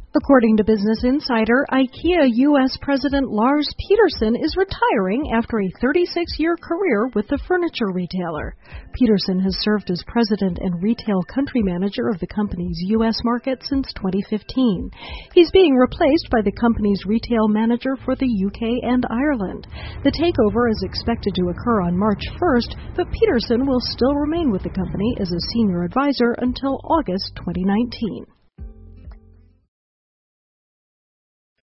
According to Business Insider, IKEA U.S. President Lars Peterson is retiring after a 36-year career with the furniture retailer. Peterson has served as president and retail country manager of the company's U.S. market since 2015. He's being replaced by the company's retail manager for the UK and Ireland. The takeover is expected to occur on March 1st, but Peterson will still remain with the company as a senior advisor until August 2019.